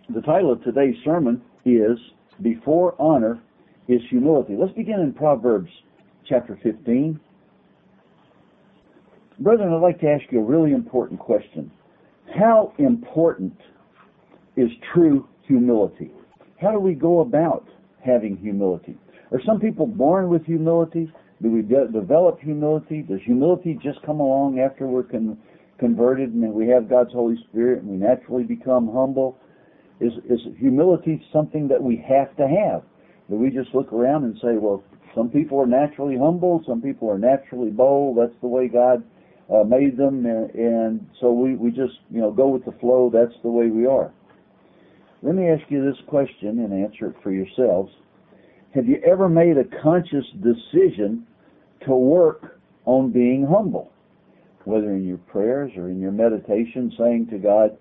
The title of today's sermon is Before Honor is Humility. Let's begin in Proverbs chapter 15. Brethren, I'd like to ask you a really important question. How important is true humility? How do we go about having humility? Are some people born with humility? Do we develop humility? Does humility just come along after we're converted and we have God's Holy Spirit and we naturally become humble? Is humility something that we have to have? Do we just look around and say, well, some people are naturally humble, some people are naturally bold, that's the way God made them, and so we just go with the flow, that's the way we are. Let me ask you this question and answer it for yourselves. Have you ever made a conscious decision to work on being humble? Whether in your prayers or in your meditation, saying to God,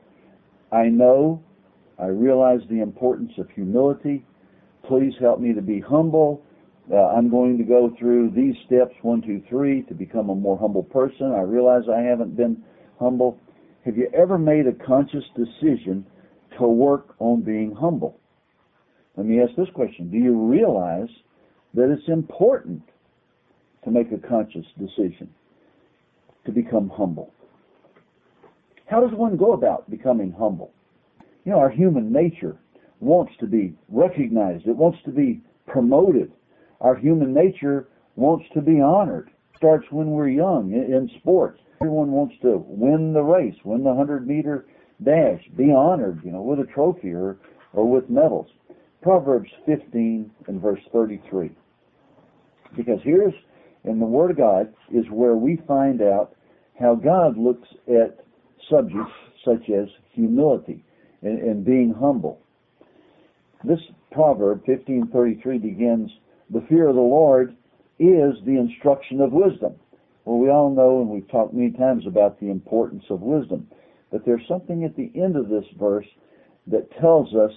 I realize the importance of humility. Please help me to be humble. I'm going to go through these steps, 1, 2, 3, to become a more humble person. I realize I haven't been humble. Have you ever made a conscious decision to work on being humble? Let me ask this question. Do you realize that it's important to make a conscious decision to become humble? How does one go about becoming humble? Our human nature wants to be recognized. It wants to be promoted. Our human nature wants to be honored. It starts when we're young in sports. Everyone wants to win the race, win the 100-meter dash, be honored, with a trophy or with medals. Proverbs 15 and verse 33. Because here's, in the Word of God, is where we find out how God looks at subjects such as humility and being humble. This proverb, 15:33, begins, "The fear of the Lord is the instruction of wisdom." Well, we all know, and we've talked many times about the importance of wisdom, but there's something at the end of this verse that tells us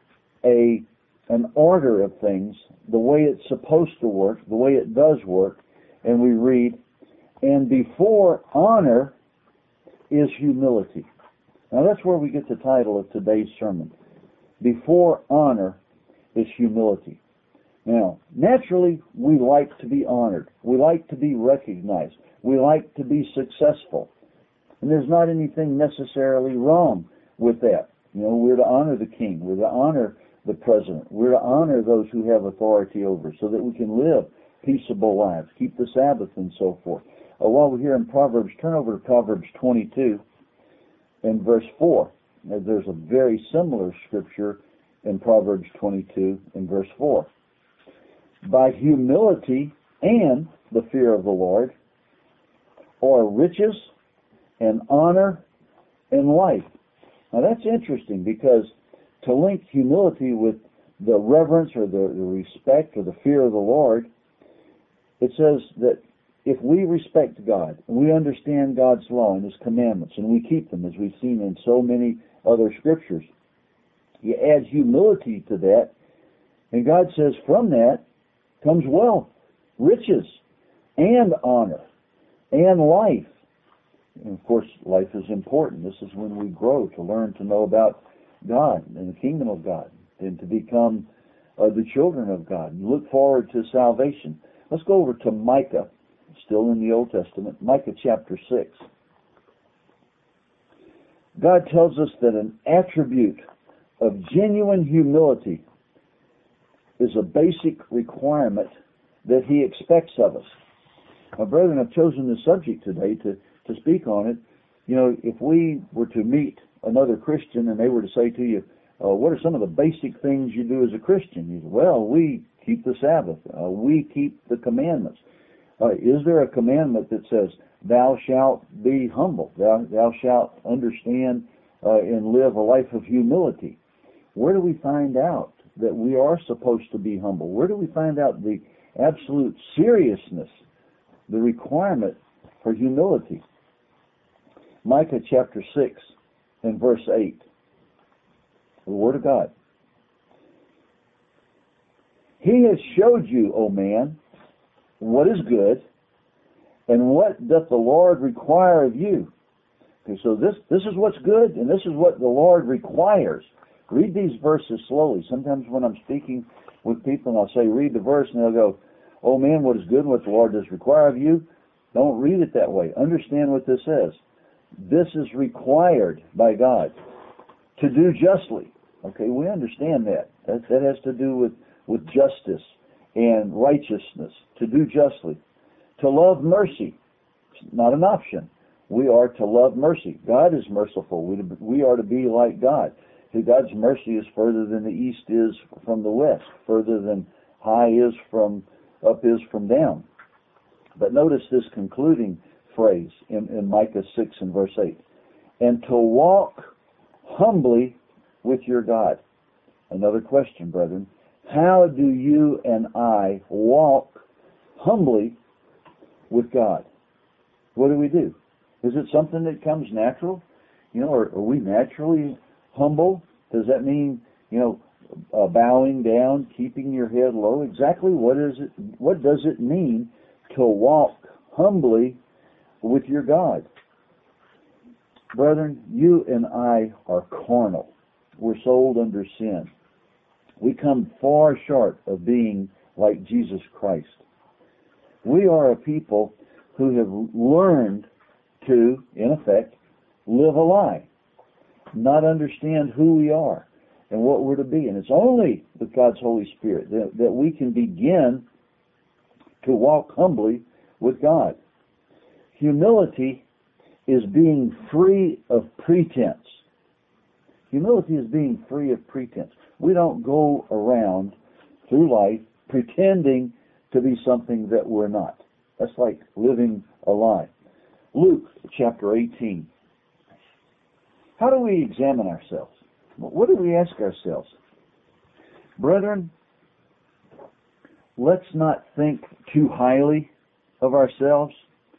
an order of things, the way it's supposed to work, the way it does work, and we read, "And before honor is humility." Now that's where we get the title of today's sermon. Before honor is humility. Now, naturally, we like to be honored. We like to be recognized. We like to be successful. And there's not anything necessarily wrong with that. We're to honor the king. We're to honor the president. We're to honor those who have authority over us so that we can live peaceable lives, keep the Sabbath and so forth. While we're here in Proverbs, turn over to Proverbs 22 and verse 4. There's a very similar scripture in Proverbs 22 and verse 4. "By humility and the fear of the Lord are riches and honor and life." Now that's interesting, because to link humility with the reverence or the respect or the fear of the Lord, it says that if we respect God and we understand God's law and His commandments and we keep them, as we've seen in so many other scriptures, you add humility to that, and God says from that comes wealth, riches, and honor, and life. And of course, life is important. This is when we grow to learn to know about God and the kingdom of God and to become the children of God and look forward to salvation. Let's go over to Micah, still in the Old Testament, Micah chapter 6. God tells us that an attribute of genuine humility is a basic requirement that He expects of us. Now, brethren, I've chosen this subject today to speak on it. If we were to meet another Christian and they were to say to you, what are some of the basic things you do as a Christian? You say, well, we keep the Sabbath. We keep the commandments. Is there a commandment that says, thou shalt be humble, thou shalt understand and live a life of humility? Where do we find out that we are supposed to be humble? Where do we find out the absolute seriousness, the requirement for humility? Micah chapter 6 and verse 8. The Word of God. "He has showed you, O man, what is good, and what doth the Lord require of you." Okay, so this is what's good, and this is what the Lord requires. Read these verses slowly. Sometimes when I'm speaking with people and I'll say, read the verse, and they'll go, oh man, what is good and what the Lord does require of you. Don't read it that way. Understand what this says. This is required by God to do justly. Okay, we understand that. That has to do with justice and righteousness, to do justly. To love mercy. It's not an option. We are to love mercy. God is merciful. We are to be like God. God's mercy is further than the east is from the west, further than high is from up is from down. But notice this concluding phrase in Micah 6 and verse 8. And to walk humbly with your God. Another question, brethren. How do you and I walk humbly with God? What do? Is it something that comes natural? Are we naturally humble? Does that mean, bowing down, keeping your head low? Exactly what does it mean to walk humbly with your God? Brethren, you and I are carnal. We're sold under sin. We come far short of being like Jesus Christ. We are a people who have learned to, in effect, live a lie, not understand who we are and what we're to be. And it's only with God's Holy Spirit that we can begin to walk humbly with God. Humility is being free of pretense. Humility is being free of pretense. We don't go around through life pretending to be something that we're not. That's like living a lie. Luke chapter 18. How do we examine ourselves? What do we ask ourselves? Brethren, let's not think too highly of ourselves.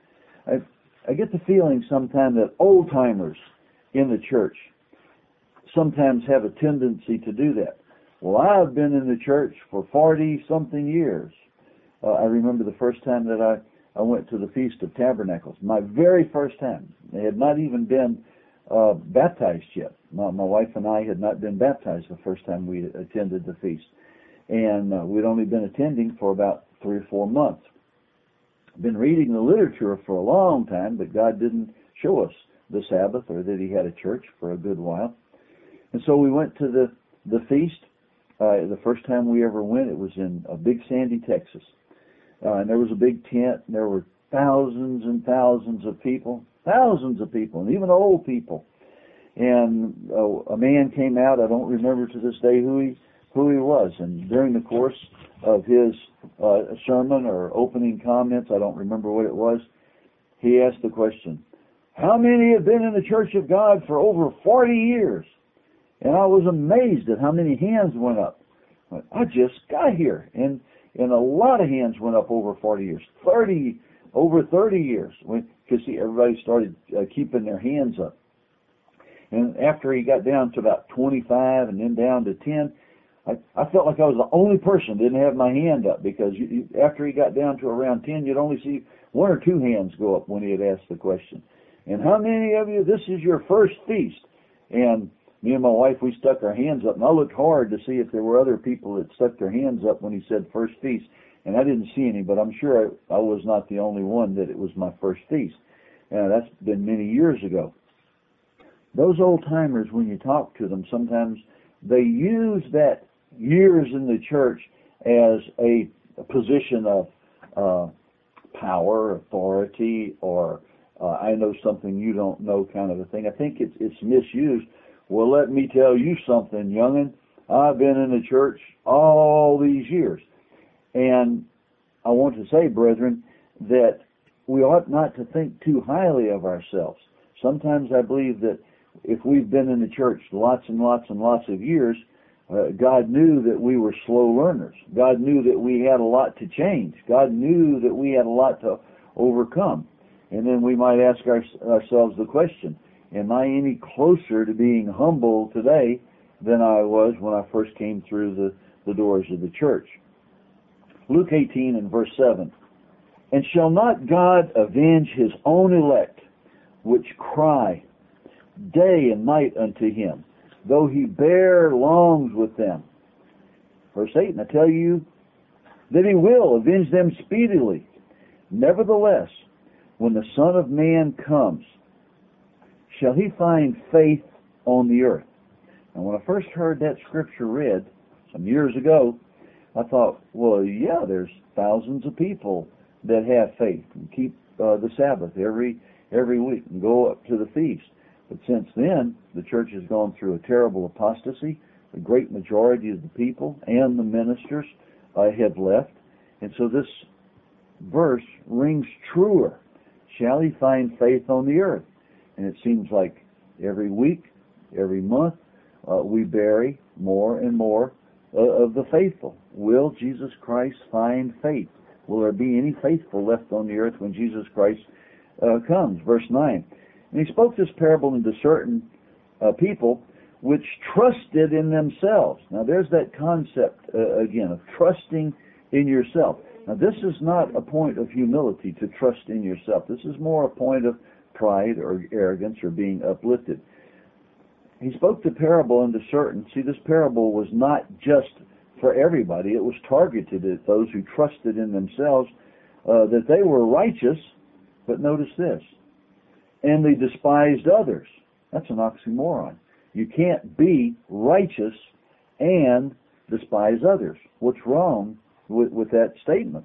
I get the feeling sometimes that old-timers in the church sometimes have a tendency to do that. Well, I've been in the church for 40-something years. I remember the first time that I went to the Feast of Tabernacles. My very first time. They had not even been baptized yet. My wife and I had not been baptized the first time we attended the feast. And we'd only been attending for about 3 or 4 months. Been reading the literature for a long time, but God didn't show us the Sabbath or that He had a church for a good while. And so we went to the feast. The first time we ever went, it was in Big Sandy, Texas. And there was a big tent, and there were thousands and thousands of people, and even old people. And a man came out. I don't remember to this day who he was. And during the course of his sermon or opening comments, I don't remember what it was, he asked the question, how many have been in the Church of God for over 40 years? And I was amazed at how many hands went up. I just got here. And a lot of hands went up over 40 years. Over 30 years. Because everybody started keeping their hands up. And after he got down to about 25 and then down to 10, I felt like I was the only person that didn't have my hand up, because after he got down to around 10, you'd only see 1 or 2 hands go up when he had asked the question. And how many of you, this is your first feast? And me and my wife, we stuck our hands up, and I looked hard to see if there were other people that stuck their hands up when he said first feast. And I didn't see any, but I'm sure I was not the only one that it was my first feast. That's been many years ago. Those old-timers, when you talk to them, sometimes they use that years in the church as a position of power, authority, or I know something you don't know kind of a thing. I think it's misused. Well, let me tell you something, young'un. I've been in the church all these years. And I want to say, brethren, that we ought not to think too highly of ourselves. Sometimes I believe that if we've been in the church lots and lots and lots of years, God knew that we were slow learners. God knew that we had a lot to change. God knew that we had a lot to overcome. And then we might ask ourselves the question, am I any closer to being humble today than I was when I first came through the doors of the church? Luke 18 and verse 7. And shall not God avenge His own elect, which cry day and night unto Him? though he bear longs with them. Verse 8, and I tell you that he will avenge them speedily. Nevertheless, when the Son of Man comes, shall he find faith on the earth? And when I first heard that scripture read some years ago, I thought, well, yeah, there's thousands of people that have faith and keep the Sabbath every week and go up to the feast. But since then, the church has gone through a terrible apostasy. The great majority of the people and the ministers have left. And so this verse rings truer. Shall he find faith on the earth? And it seems like every week, every month, we bury more and more of the faithful. Will Jesus Christ find faith? Will there be any faithful left on the earth when Jesus Christ comes? Verse 9. And he spoke this parable unto certain people which trusted in themselves. Now there's that concept again of trusting in yourself. Now this is not a point of humility to trust in yourself. This is more a point of pride or arrogance or being uplifted. He spoke the parable unto certain. See, this parable was not just for everybody. It was targeted at those who trusted in themselves that they were righteous, but notice this, and they despised others. That's an oxymoron. You can't be righteous and despise others. What's wrong with that statement?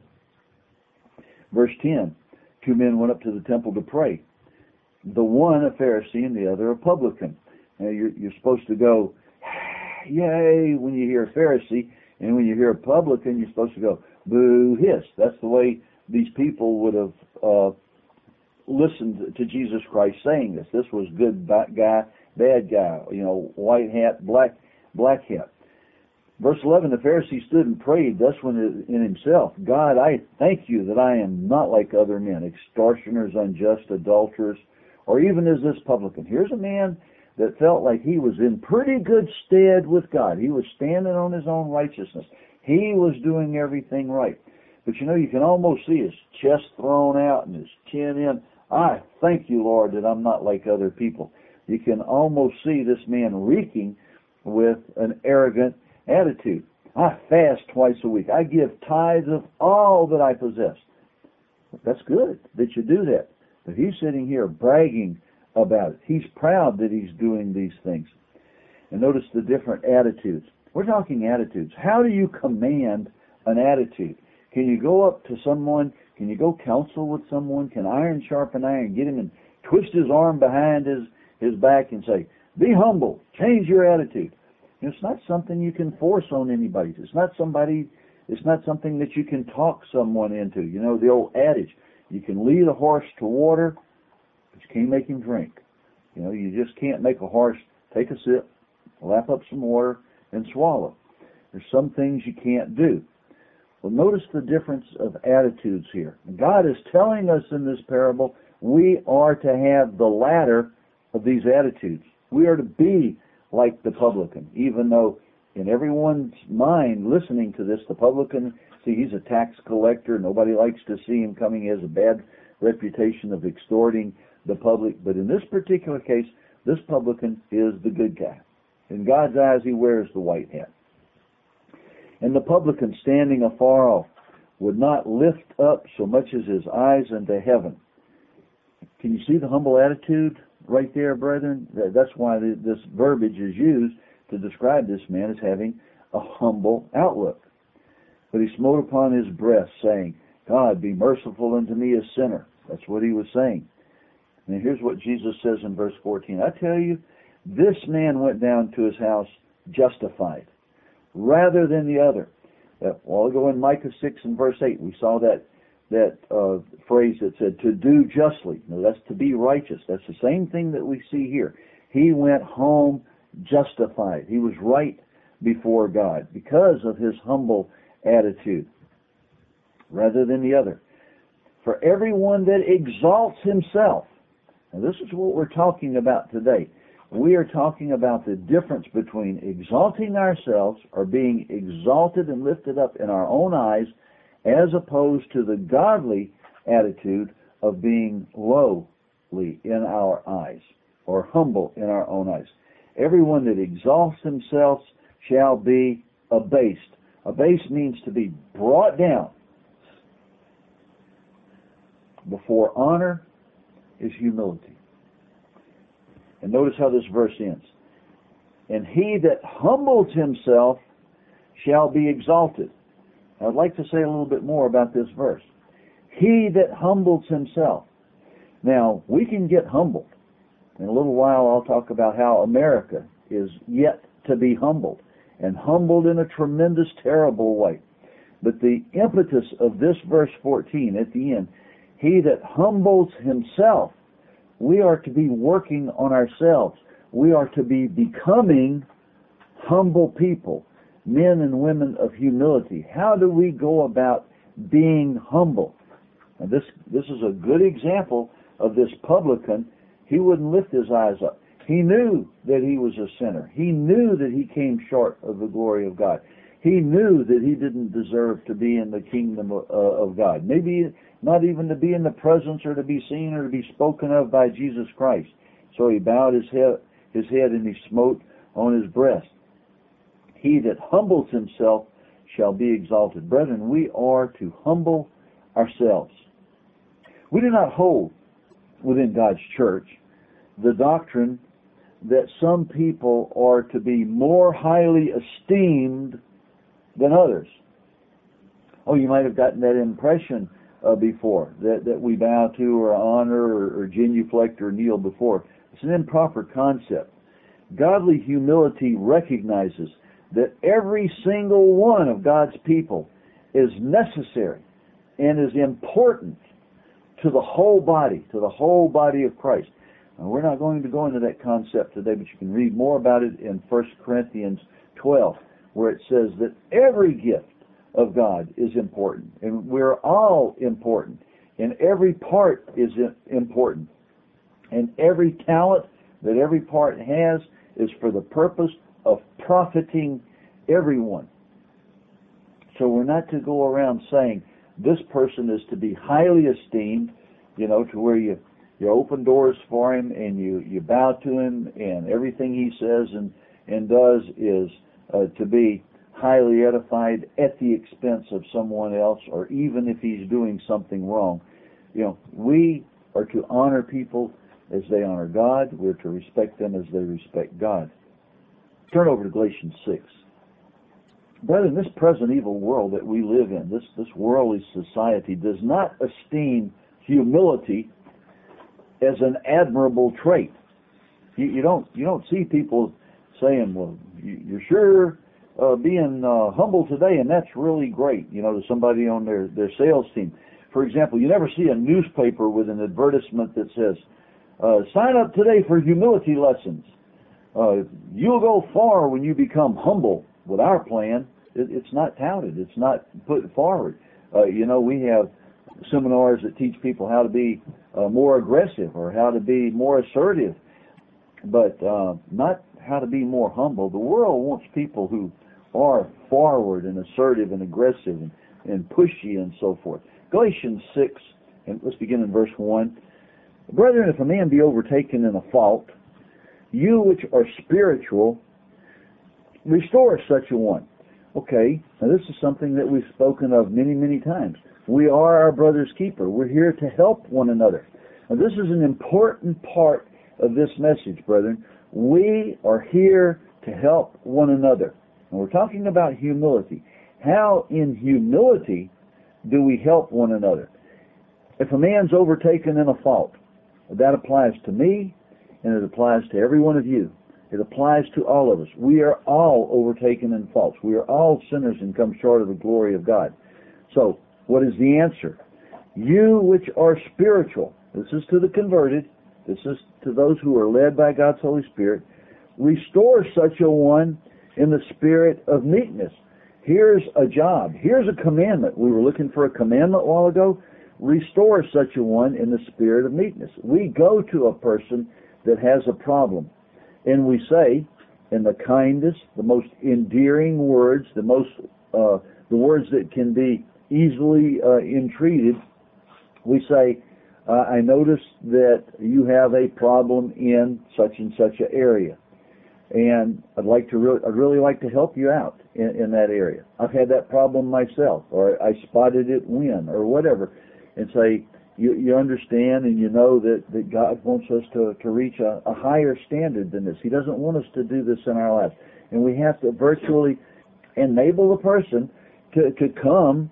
Verse 10, 2 men went up to the temple to pray. The one a Pharisee and the other a publican. Now you're supposed to go, yay, when you hear Pharisee, and when you hear a publican, you're supposed to go, boo, hiss. That's the way these people would have listened to Jesus Christ saying this. This was good guy, bad guy, white hat, black hat. Verse 11, the Pharisee stood and prayed thus in himself, God, I thank you that I am not like other men, extortioners, unjust, adulterers, or even as this publican. Here's a man that felt like he was in pretty good stead with God. He was standing on his own righteousness. He was doing everything right. But you can almost see his chest thrown out and his chin in. I thank you, Lord, that I'm not like other people. You can almost see this man reeking with an arrogant attitude. I fast twice a week. I give tithes of all that I possess. That's good that you do that. But he's sitting here bragging about it. He's proud that he's doing these things. And notice the different attitudes. We're talking attitudes. How do you command an attitude? Can you go up to someone? Can you go counsel with someone? Can iron sharpen iron? Get him and twist his arm behind his back and say, be humble. Change your attitude. It's not something you can force on anybody. It's not something that you can talk someone into. The old adage, you can lead a horse to water, but you can't make him drink. You just can't make a horse take a sip, lap up some water, and swallow. There's some things you can't do. Well, notice the difference of attitudes here. God is telling us in this parable we are to have the latter of these attitudes. We are to be like the publican, even though in everyone's mind listening to this, the publican, see, he's a tax collector. Nobody likes to see him coming. He has a bad reputation of extorting the public. But in this particular case, this publican is the good guy. In God's eyes, he wears the white hat. And the publican, standing afar off, would not lift up so much as his eyes unto heaven. Can you see the humble attitude right there, brethren? That's why this verbiage is used to describe this man as having a humble outlook. But he smote upon his breast, saying, God, be merciful unto me, a sinner. That's what he was saying. And here's what Jesus says in verse 14. I tell you, this man went down to his house justified, rather than the other. A while ago in Micah 6 and verse 8, we saw that phrase that said, to do justly. No, that's to be righteous. That's the same thing that we see here. He went home justified. He was right before God because of his humble attitude, rather than the other. For everyone that exalts himself, and this is what we're talking about today. We are talking about the difference between exalting ourselves or being exalted and lifted up in our own eyes as opposed to the godly attitude of being lowly in our eyes or humble in our own eyes. Everyone that exalts himself shall be abased. Abased means to be brought down. Before honor is humility. And notice how this verse ends. And he that humbles himself shall be exalted. Now, I'd like to say a little bit more about this verse. He that humbles himself. Now, we can get humbled. In a little while, I'll talk about how America is yet to be humbled, and humbled in a tremendous, terrible way. But the impetus of this verse 14 at the end, he that humbles himself, we are to be working on ourselves. We are to be becoming humble people, men and women of humility. How do we go about being humble? And this is a good example of this publican. He wouldn't lift his eyes up. He knew that he was a sinner. He knew that he came short of the glory of God. He knew that he didn't deserve to be in the kingdom of God. Maybe not even to be in the presence or to be seen or to be spoken of by Jesus Christ. So he bowed his head and he smote on his breast. He that humbles himself shall be exalted. Brethren, we are to humble ourselves. We do not hold within God's church the doctrine that some people are to be more highly esteemed than others. Oh, you might have gotten that impression before, that we bow to or honor or genuflect or kneel before. It's an improper concept. Godly humility recognizes that every single one of God's people is necessary and is important to the whole body of Christ. Now, we're not going to go into that concept today, but you can read more about it in 1 Corinthians 12, where it says that every gift of God is important, and we're all important, and every part is important, and every talent that every part has is for the purpose of profiting everyone. So we're not to go around saying this person is to be highly esteemed, to where you open doors for him and you bow to him, and everything he says and does is to be highly edified at the expense of someone else, or even if he's doing something wrong. We are to honor people as they honor God. We're to respect them as they respect God. Turn over to Galatians 6. Brethren, this present evil world that we live in, this worldly society, does not esteem humility as an admirable trait. You don't see people saying, "Well, you're sure being humble today, and that's really great," to somebody on their sales team. For example, you never see a newspaper with an advertisement that says, "Sign up today for humility lessons. You'll go far when you become humble with our plan." It's not touted. It's not put forward. We have seminars that teach people how to be more aggressive or how to be more assertive, but not how to be more humble. The world wants people who are forward and assertive and aggressive and pushy and so forth. Galatians 6, and let's begin in verse 1. Brethren, if a man be overtaken in a fault, you which are spiritual, restore such a one. Okay, now this is something that we've spoken of many, many times. We are our brother's keeper. We're here to help one another. Now this is an important part of this message, brethren. We are here to help one another. And we're talking about humility. How in humility do we help one another? If a man's overtaken in a fault, that applies to me, and it applies to every one of you. It applies to all of us. We are all overtaken in faults. We are all sinners and come short of the glory of God. So, what is the answer? You which are spiritual, this is to the converted, this is to those who are led by God's Holy Spirit, restore such a one in the spirit of meekness. Here's a job. Here's a commandment. We were looking for a commandment a while ago. Restore such a one in the spirit of meekness. We go to a person that has a problem, and we say, in the kindest, the most endearing words, the words that can be easily entreated, we say, I notice that you have a problem in such and such an area. and I'd really like to help you out in that area. I've had that problem myself, or I spotted it when, or whatever, and say, you understand and you know that God wants us to reach a higher standard than this. He doesn't want us to do this in our lives. And we have to virtually enable the person to come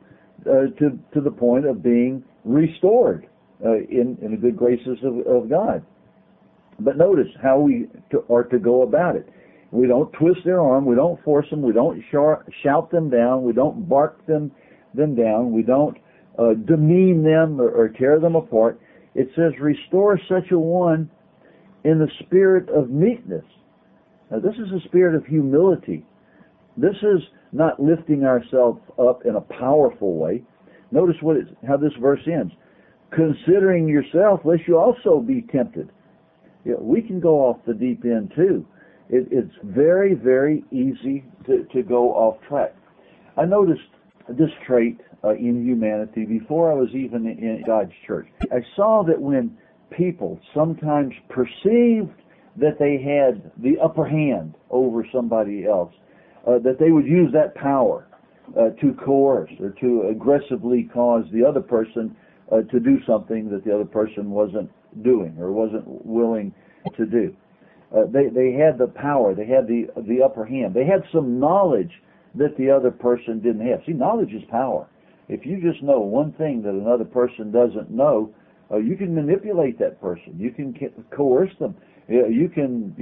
to the point of being restored in the good graces of God. But notice how we are to go about it. We don't twist their arm. We don't force them. We don't shout them down. We don't bark them down. We don't demean them or tear them apart. It says, restore such a one in the spirit of meekness. Now, this is a spirit of humility. This is not lifting ourselves up in a powerful way. Notice how this verse ends. Considering yourself, lest you also be tempted. We can go off the deep end too. It's very, very easy to go off track. I noticed this trait in humanity before I was even in God's church. I saw that when people sometimes perceived that they had the upper hand over somebody else, that they would use that power to coerce or to aggressively cause the other person to do something that the other person wasn't doing or wasn't willing to do. They had the power. They had the upper hand. They had some knowledge that the other person didn't have. See, knowledge is power. If you just know one thing that another person doesn't know, you can manipulate that person. You can coerce them. You can,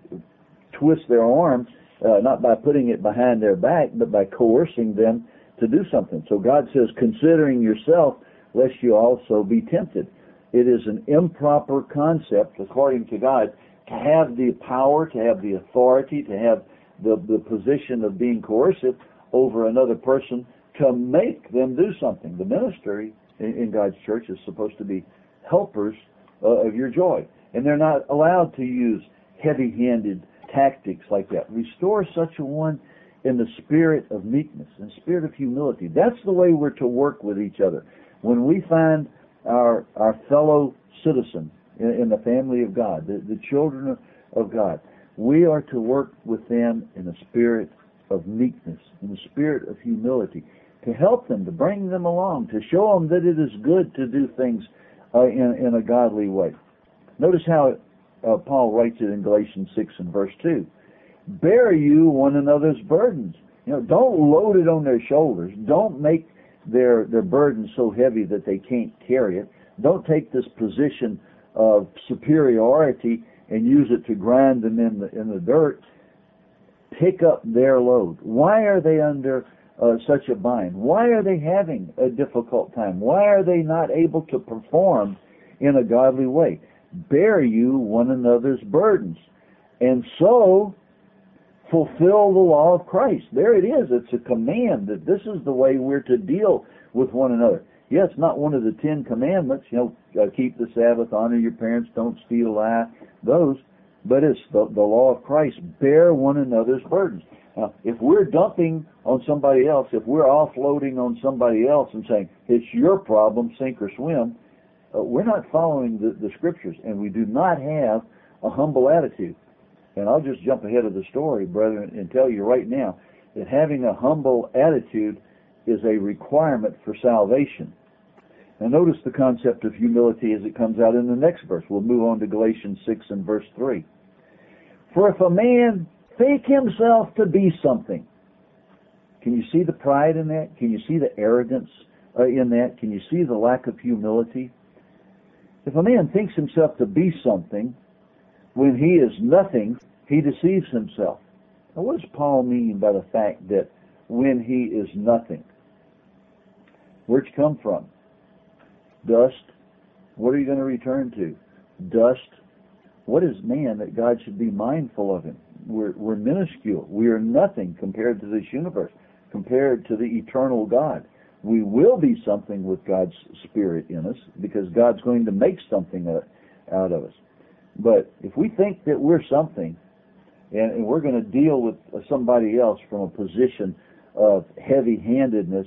twist their arm, not by putting it behind their back, but by coercing them to do something. So God says, considering yourself, lest you also be tempted. It is an improper concept, according to God, to have the power, to have the authority, to have the position of being coercive over another person to make them do something. The ministry in God's church is supposed to be helpers of your joy. And they're not allowed to use heavy-handed tactics like that. Restore such a one in the spirit of meekness, in the spirit of humility. That's the way we're to work with each other. When we find our fellow citizen in the family of God, the children of God, we are to work with them in the spirit of meekness, in the spirit of humility, to help them, to bring them along, to show them that it is good to do things in a godly way. Notice how Paul writes it in Galatians 6 and verse 2. Bear you one another's burdens. Don't load it on their shoulders. Don't make their burden so heavy that they can't carry it. Don't take this position of superiority and use it to grind them in the dirt. Pick up their load. Why are they under such a bind? Why are they having a difficult time? Why are they not able to perform in a godly way? Bear you one another's burdens, and so fulfill the law of Christ. There it is. It's a command that this is the way we're to deal with one another. Yeah, it's not one of the 10 commandments, keep the Sabbath, honor your parents, don't steal, lie, those, but it's the law of Christ. Bear one another's burdens. Now, if we're dumping on somebody else, if we're offloading on somebody else and saying, it's your problem, sink or swim, we're not following the Scriptures, and we do not have a humble attitude. And I'll just jump ahead of the story, brethren, and tell you right now that having a humble attitude is a requirement for salvation. Now notice the concept of humility as it comes out in the next verse. We'll move on to Galatians 6 and verse 3. For if a man think himself to be something, can you see the pride in that? Can you see the arrogance in that? Can you see the lack of humility? If a man thinks himself to be something, when he is nothing, he deceives himself. Now what does Paul mean by the fact that when he is nothing? Where'd you come from? Dust. What are you going to return to? Dust. What is man that God should be mindful of him? We're minuscule. We are nothing compared to this universe, compared to the eternal God. We will be something with God's Spirit in us because God's going to make something out of us. But if we think that we're something and we're going to deal with somebody else from a position of heavy-handedness,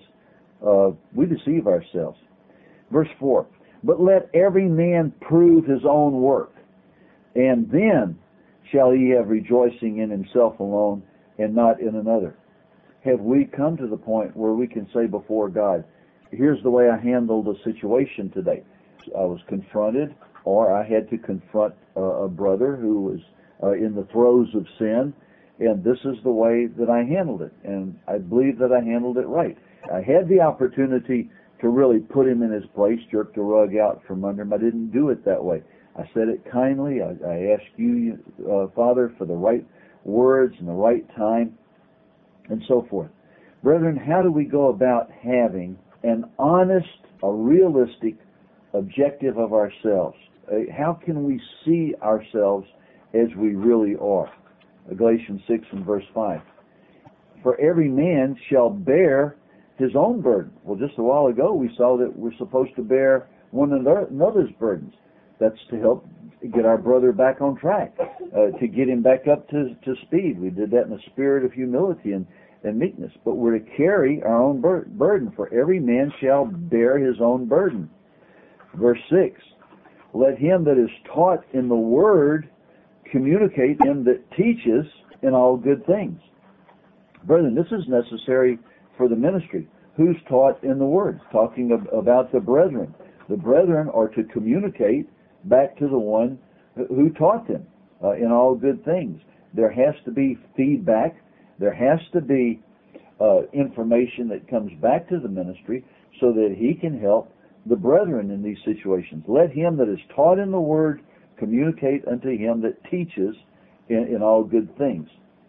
we deceive ourselves. Verse 4, but let every man prove his own work, and then shall he have rejoicing in himself alone and not in another? Have we come to the point where we can say before God, here's the way I handled a situation today. I was confronted, or I had to confront a brother who was in the throes of sin, and this is the way that I handled it, and I believe that I handled it right. I had the opportunity to really put him in his place, jerk the rug out from under him. I didn't do it that way. I said it kindly. I asked you, Father, for the right words and the right time, and so forth. Brethren, how do we go about having an honest, a realistic objective of ourselves? How can we see ourselves as we really are? Galatians 6 and verse 5. For every man shall bear his own burden. Well, just a while ago we saw that we're supposed to bear one another's burdens. That's to help get our brother back on track, to get him back up to speed. We did that in a spirit of humility and meekness. But we're to carry our own burden. For every man shall bear his own burden. Verse 6. Let him that is taught in the word communicate him that teaches in all good things. Brethren, this is necessary for the ministry. Who's taught in the word? Talking about the brethren. The brethren are to communicate back to the one who taught them in all good things. There has to be feedback. There has to be information that comes back to the ministry so that he can help the brethren in these situations. Let him that is taught in the word communicate unto him that teaches in all good things.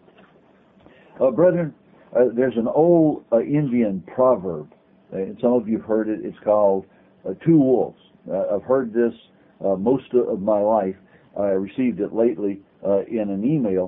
Brethren, there's an old Indian proverb, and some of you have heard it. It's called two wolves. I've heard this most of my life. I received it lately in an email.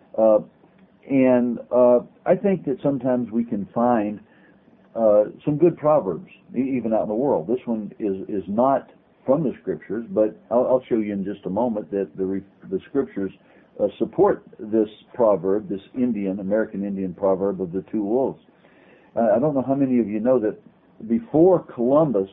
And I think that sometimes we can find some good proverbs, even out in the world. This one is not from the Scriptures, but I'll show you in just a moment that the Scriptures support this proverb, this American Indian proverb of the two wolves. I don't know how many of you know that before Columbus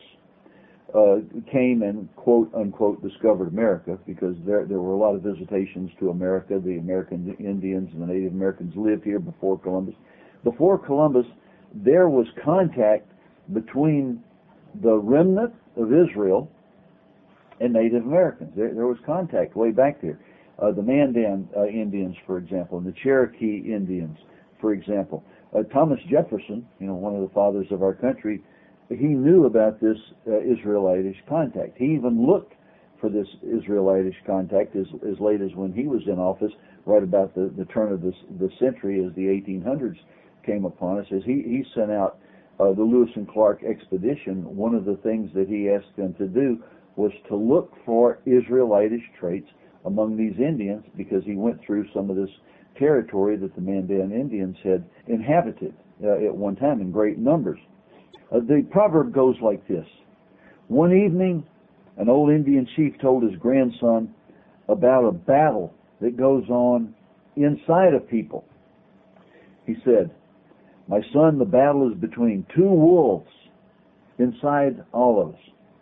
came and quote unquote discovered America, because there were a lot of visitations to America. The American Indians and the Native Americans lived here before Columbus. Before Columbus, there was contact between the remnant of Israel and Native Americans. There was contact way back there. The Mandan Indians, for example, and the Cherokee Indians, for example. Thomas Jefferson, one of the fathers of our country, he knew about this Israelitish contact. He even looked for this Israelitish contact as late as when he was in office, right about the turn of the century, as the 1800s came upon us. As he sent out the Lewis and Clark expedition, one of the things that he asked them to do was to look for Israelitish traits among these Indians, because he went through some of this territory that the Mandan Indians had inhabited at one time in great numbers. The proverb goes like this. One evening, an old Indian chief told his grandson about a battle that goes on inside of people. He said, "My son, the battle is between two wolves inside all of us.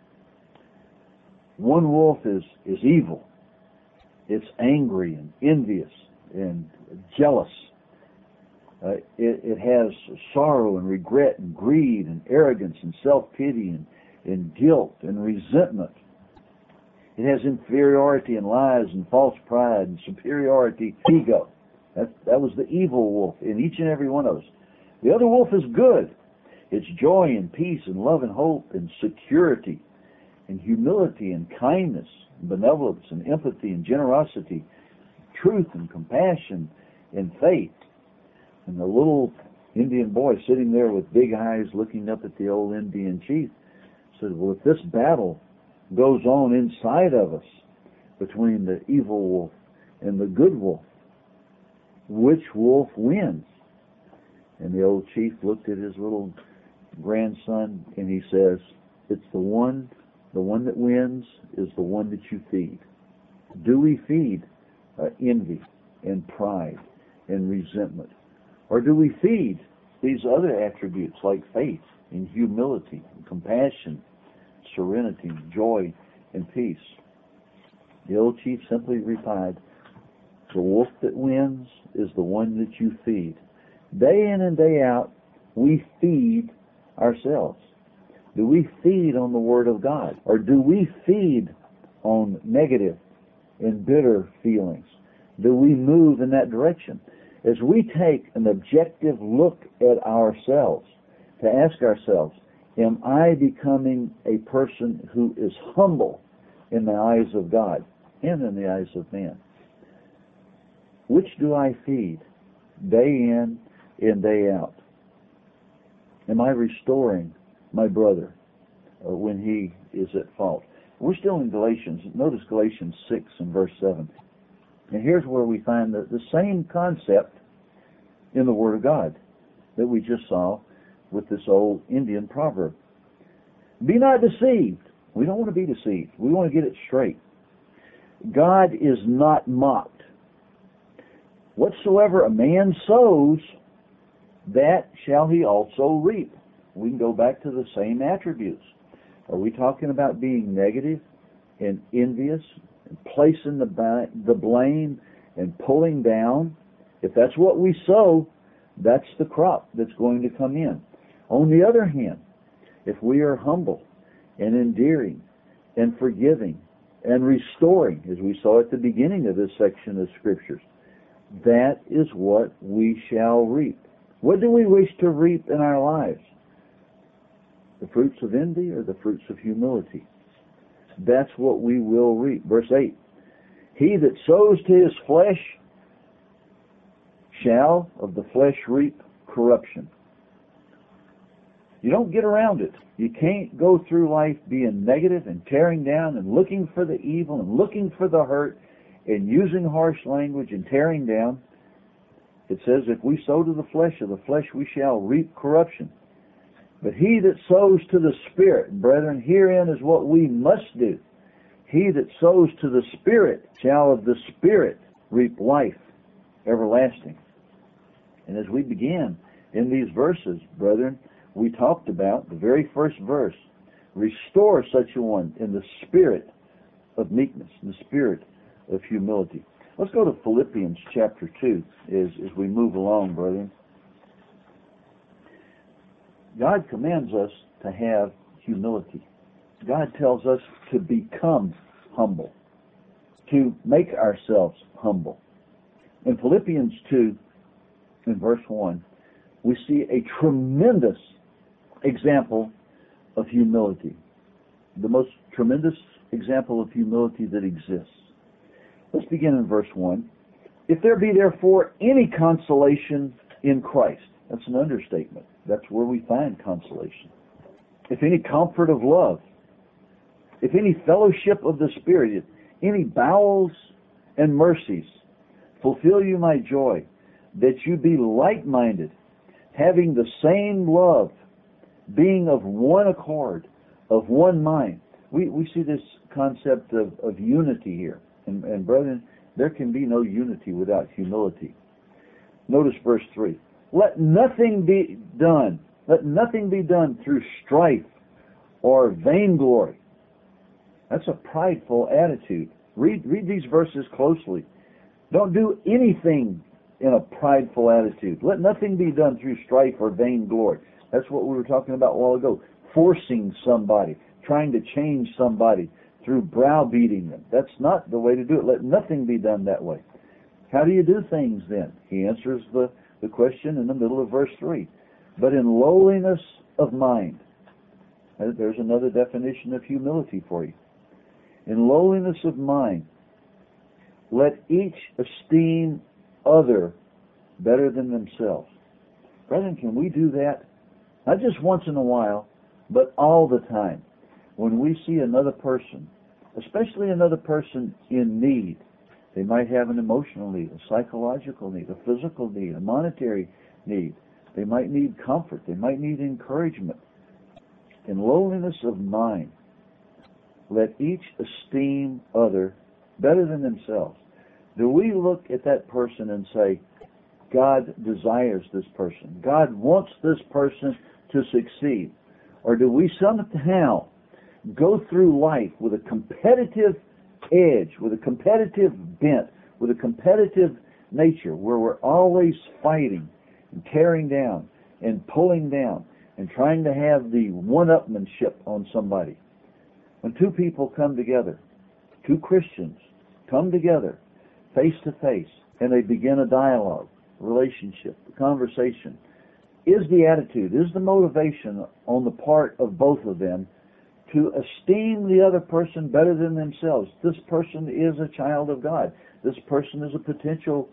One wolf is evil. It's angry and envious and jealous. It has sorrow and regret and greed and arrogance and self-pity and guilt and resentment. It has inferiority and lies and false pride and superiority, ego." That was the evil wolf in each and every one of us. The other wolf is good. It's joy and peace and love and hope and security and humility and kindness and benevolence and empathy and generosity, truth and compassion and faith. And the little Indian boy sitting there with big eyes looking up at the old Indian chief said, "Well, if this battle goes on inside of us between the evil wolf and the good wolf, which wolf wins?" And the old chief looked at his little grandson and he says, "It's the one that wins is the one that you feed." Do we feed envy and pride and resentment? Or do we feed these other attributes like faith and humility and compassion, serenity, joy, and peace? The old chief simply replied, The wolf that wins is the one that you feed. Day in and day out, we feed ourselves. Do we feed on the Word of God? Or do we feed on negative and bitter feelings? Do we move in that direction? As we take an objective look at ourselves, to ask ourselves, am I becoming a person who is humble in the eyes of God and in the eyes of man? Which do I feed day in and day out? Am I restoring my brother when he is at fault? We're still in Galatians. Notice Galatians 6 and verse 7. And here's where we find the same concept in the Word of God that we just saw with this old Indian proverb. Be not deceived. We don't want to be deceived. We want to get it straight. God is not mocked. Whatsoever a man sows, that shall he also reap. We can go back to the same attributes. Are we talking about being negative and envious and placing the blame and pulling down? If that's what we sow, that's the crop that's going to come in. On the other hand, if we are humble and endearing and forgiving and restoring, as we saw at the beginning of this section of Scriptures, that is what we shall reap. What do we wish to reap in our lives? The fruits of envy or the fruits of humility? That's what we will reap. Verse 8, he that sows to his flesh shall of the flesh reap corruption. You don't get around it. You can't go through life being negative and tearing down and looking for the evil and looking for the hurt and using harsh language and tearing down. It says, if we sow to the flesh, of the flesh we shall reap corruption. But he that sows to the Spirit, brethren, herein is what we must do. He that sows to the Spirit shall of the Spirit reap life everlasting. And as we began in these verses, brethren, we talked about the very first verse, restore such a one in the spirit of meekness, the spirit of humility. Let's go to Philippians chapter 2 as we move along, brethren. God commands us to have humility. God tells us to become humble, to make ourselves humble. In Philippians 2, in verse 1, we see a tremendous example of humility, the most tremendous example of humility that exists. Let's begin in verse 1. If there be therefore any consolation in Christ, that's an understatement. That's where we find consolation. If any comfort of love, if any fellowship of the Spirit, if any bowels and mercies, fulfill you my joy, that you be like-minded, having the same love, being of one accord, of one mind. We see this concept of unity here. And brethren, there can be no unity without humility. Notice verse 3. Let nothing be done through strife or vainglory. That's a prideful attitude. Read these verses closely. Don't do anything in a prideful attitude. Let nothing be done through strife or vainglory. That's what we were talking about a while ago. Forcing somebody, trying to change somebody through browbeating them. That's not the way to do it. Let nothing be done that way. How do you do things then? He answers the question in the middle of verse 3. But in lowliness of mind. There's another definition of humility for you. In lowliness of mind, let each esteem other better than themselves. Brethren, can we do that? Not just once in a while, but all the time. When we see another person, especially another person in need, they might have an emotional need, a psychological need, a physical need, a monetary need. They might need comfort. They might need encouragement. In lowliness of mind, let each esteem other better than themselves. Do we look at that person and say, God desires this person. God wants this person to succeed. Or do we somehow go through life with a competitive edge, with a competitive bent, with a competitive nature where we're always fighting and tearing down and pulling down and trying to have the one-upmanship on somebody. When two people come together, two Christians come together face to face, and they begin a dialogue, relationship, a conversation, is the attitude, is the motivation on the part of both of them to esteem the other person better than themselves. This person is a child of God. This person is a potential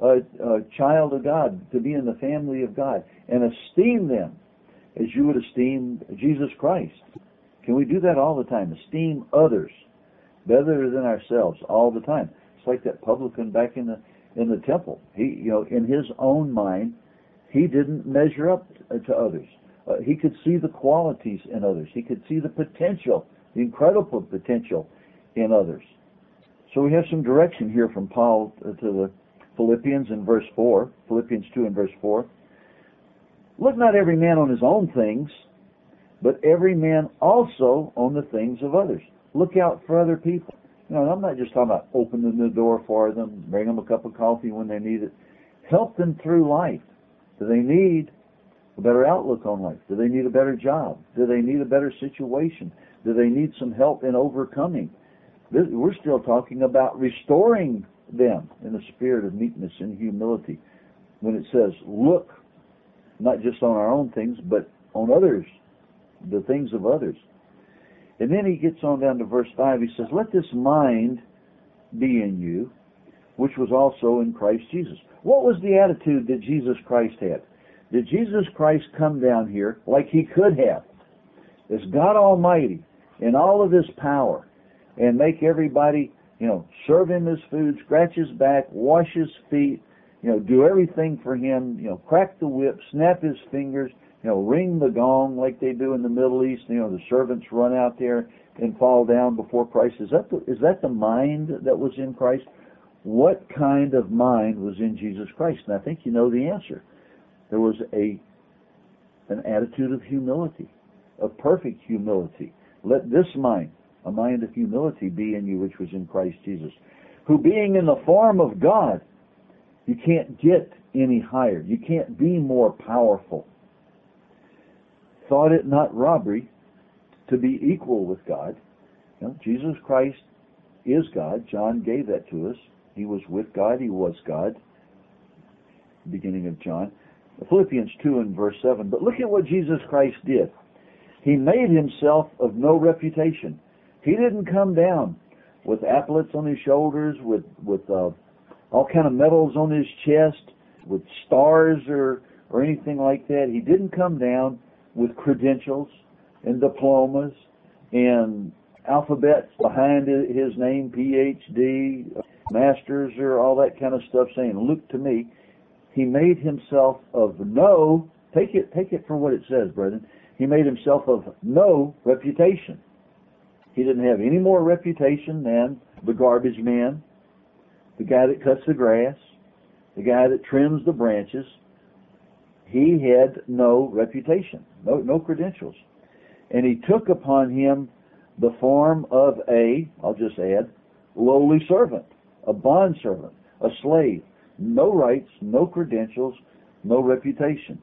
child of God, to be in the family of God, and esteem them as you would esteem Jesus Christ. Can we do that all the time? Esteem others better than ourselves all the time. It's like that publican back in the temple. He, in his own mind, he didn't measure up to others. He could see the qualities in others. He could see the potential, the incredible potential in others. So we have some direction here from Paul to the Philippians in verse 4, Philippians 2 and verse 4. Look not every man on his own things, but every man also on the things of others. Look out for other people. And I'm not just talking about opening the door for them, bring them a cup of coffee when they need it. Help them through life. Do they need a better outlook on life? Do they need a better job? Do they need a better situation? Do they need some help in overcoming? We're still talking about restoring them in a spirit of meekness and humility. When it says, look, not just on our own things, but on others, the things of others. And then he gets on down to verse 5. He says, let this mind be in you, which was also in Christ Jesus. What was the attitude that Jesus Christ had? Did Jesus Christ come down here like he could have, as God Almighty, in all of his power, and make everybody, serve him his food, scratch his back, wash his feet, do everything for him, crack the whip, snap his fingers, ring the gong like they do in the Middle East, the servants run out there and fall down before Christ. Is that the mind that was in Christ? What kind of mind was in Jesus Christ? And I think you know the answer. There was an attitude of humility, of perfect humility. Let this mind, a mind of humility, be in you, which was in Christ Jesus, who being in the form of God, you can't get any higher. You can't be more powerful. Thought it not robbery to be equal with God. Jesus Christ is God. John gave that to us. He was with God. He was God. Beginning of John. Philippians 2 and verse 7. But look at what Jesus Christ did. He made himself of no reputation. He didn't come down with epaulets on his shoulders, with all kind of medals on his chest, with stars or anything like that. He didn't come down with credentials and diplomas and alphabets behind his name, PhD, masters, or all that kind of stuff, saying, look to me. He made himself of no, take it for what it says, brethren. He made himself of no reputation. He didn't have any more reputation than the garbage man, the guy that cuts the grass, the guy that trims the branches. He had no reputation, no credentials. And he took upon him the form of I'll just add, lowly servant, a bondservant, a slave. No rights, no credentials, no reputation.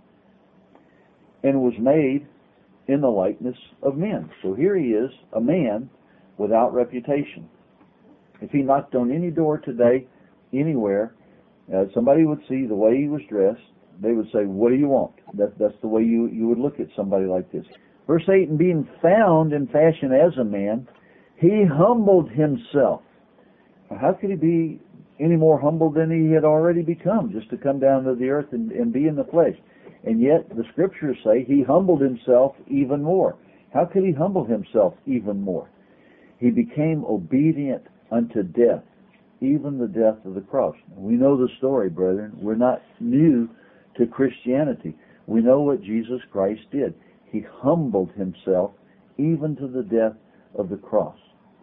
And was made in the likeness of men. So here he is, a man without reputation. If he knocked on any door today, anywhere, somebody would see the way he was dressed. They would say, what do you want? That's the way you would look at somebody like this. Verse 8, and being found in fashion as a man, he humbled himself. Now, how could he be any more humble than he had already become, just to come down to the earth and be in the flesh? And yet the scriptures say he humbled himself even more. How could he humble himself even more? He became obedient unto death, even the death of the cross. We know the story, brethren. We're not new to Christianity. We know what Jesus Christ did. He humbled himself even to the death of the cross.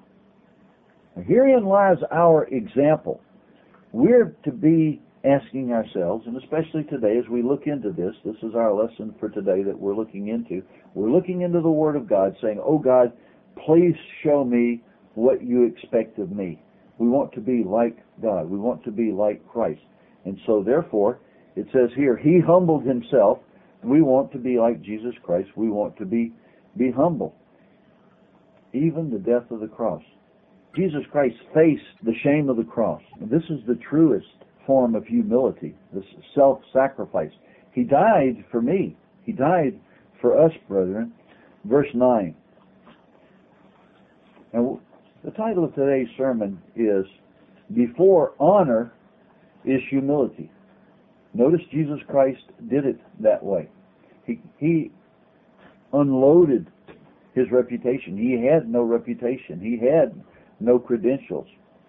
Now, herein lies our example. We're to be asking ourselves, and especially today as we look into this is our lesson for today that we're looking into. We're looking into the Word of God saying, oh God, please show me what you expect of me. We want to be like God. We want to be like Christ. And so therefore, it says here, He humbled Himself. We want to be like Jesus Christ. We want to be humble. Even the death of the cross. Jesus Christ faced the shame of the cross. And this is the truest form of humility, this self-sacrifice. He died for me. He died for us, brethren. Verse 9. And the title of today's sermon is, Before Honor is Humility. Notice Jesus Christ did it that way. He unloaded His reputation. He had no reputation. He had no credentials.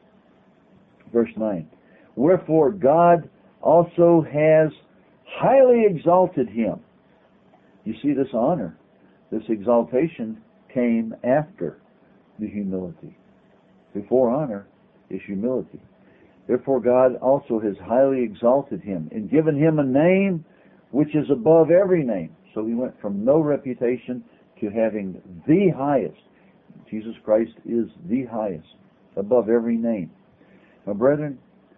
Verse 9. Wherefore God also has highly exalted Him. You see, this honor, this exaltation came after the humility. Before honor is humility. Therefore God also has highly exalted Him and given Him a name which is above every name. So He went from no reputation to having the highest. Jesus Christ is the highest, above every name. Now, brethren,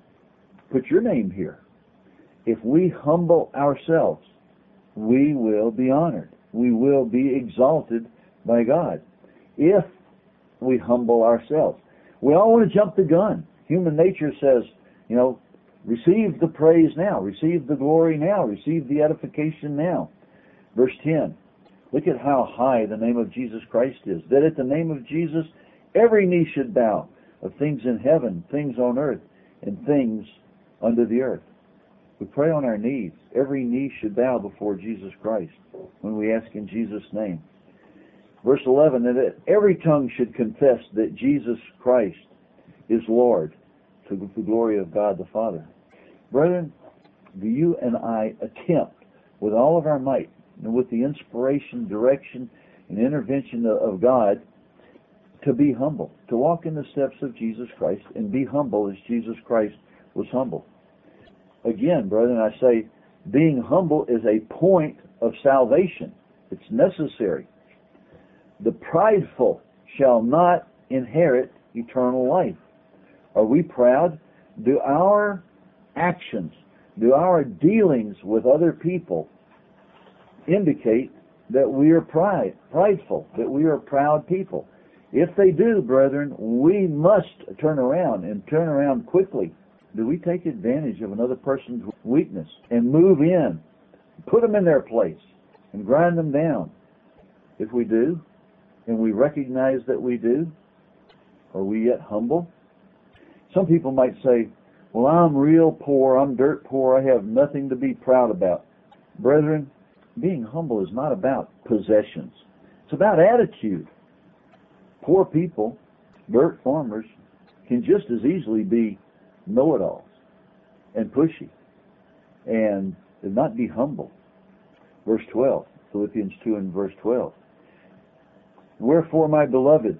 put your name here. If we humble ourselves, we will be honored. We will be exalted by God. If we humble ourselves. We all want to jump the gun. Human nature says, receive the praise now, receive the glory now, receive the edification now. Verse 10, look at how high the name of Jesus Christ is. That at the name of Jesus, every knee should bow, of things in heaven, things on earth, and things under the earth. We pray on our knees. Every knee should bow before Jesus Christ when we ask in Jesus' name. Verse 11, that every tongue should confess that Jesus Christ is Lord, to the glory of God the Father. Brethren, do you and I attempt with all of our might and with the inspiration, direction, and intervention of God to be humble, to walk in the steps of Jesus Christ and be humble as Jesus Christ was humble? Again, brethren, I say being humble is a point of salvation. It's necessary. The prideful shall not inherit eternal life. Are we proud? Do our actions, do our dealings with other people indicate that we are prideful, that we are proud people? If they do, brethren, we must turn around, and turn around quickly. Do we take advantage of another person's weakness and move in, put them in their place, and grind them down? If we do, and we recognize that we do, are we yet humble? Some people might say, well, I'm real poor, I'm dirt poor, I have nothing to be proud about. Brethren, being humble is not about possessions. It's about attitude. Poor people, dirt farmers, can just as easily be know-it-alls and pushy and not be humble. Verse 12, Philippians 2 and verse 12. Wherefore, my beloved,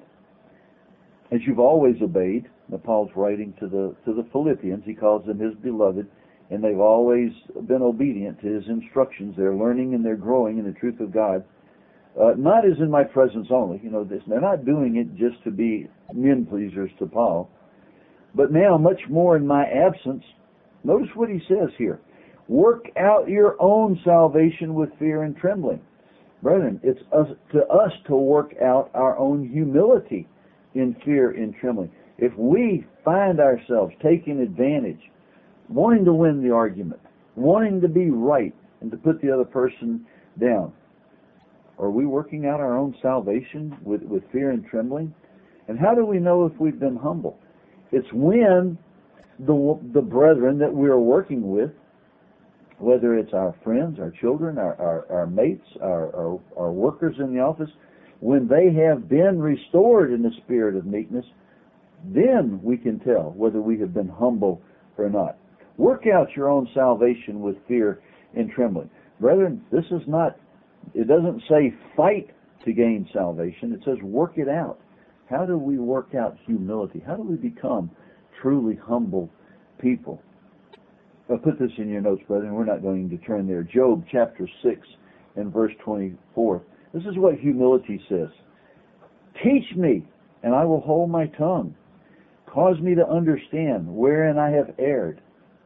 as you've always obeyed, now Paul's writing to the Philippians, he calls them his beloved, and they've always been obedient to his instructions. They're learning and they're growing in the truth of God. Not as in my presence only, they're not doing it just to be men pleasers to Paul, but now much more in my absence. Notice what he says here. Work out your own salvation with fear and trembling. Brethren, it's to us to work out our own humility in fear and trembling. If we find ourselves taking advantage, wanting to win the argument, wanting to be right, and to put the other person down, are we working out our own salvation with fear and trembling? And how do we know if we've been humble? It's when the brethren that we are working with, whether it's our friends, our children, our mates, our workers in the office, when they have been restored in the spirit of meekness, then we can tell whether we have been humble or not. Work out your own salvation with fear and trembling. Brethren, this is not, it doesn't say fight to gain salvation. It says work it out. How do we work out humility? How do we become truly humble people? I'll put this in your notes, brethren. We're not going to turn there. Job chapter 6 and verse 24. This is what humility says. Teach me, and I will hold my tongue. Cause me to understand wherein I have erred.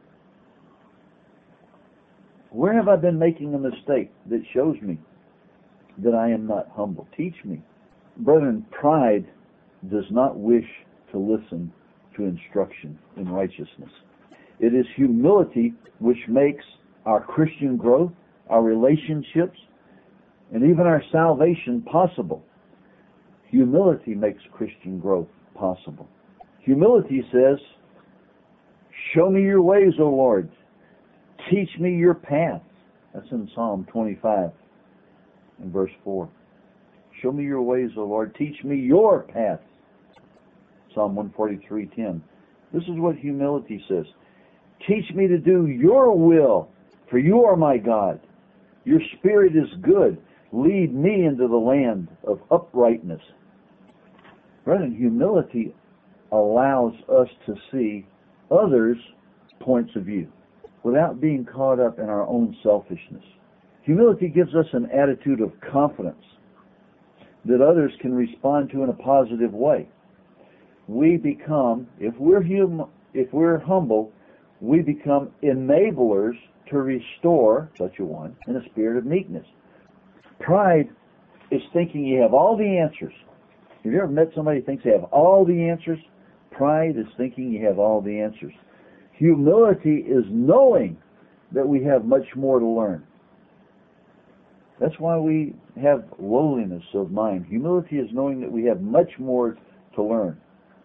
Where have I been making a mistake that shows me that I am not humble? Teach me. Brethren, pride does not wish to listen to instruction in righteousness. It is humility which makes our Christian growth, our relationships, and even our salvation possible. Humility makes Christian growth possible. Humility says, show me your ways, O Lord. Teach me your paths. That's in Psalm 25 and verse 4. Show me your ways, O Lord. Teach me your paths. Psalm 143:10. This is what humility says. Teach me to do your will, for you are my God. Your spirit is good. Lead me into the land of uprightness. Brethren, humility allows us to see others' points of view without being caught up in our own selfishness. Humility gives us an attitude of confidence that others can respond to in a positive way. We become, if we're humble, we become enablers to restore such a one in a spirit of meekness. Pride is thinking you have all the answers. Have you ever met somebody who thinks they have all the answers? Pride is thinking you have all the answers. Humility is knowing that we have much more to learn. That's why we have lowliness of mind. Humility is knowing that we have much more to learn.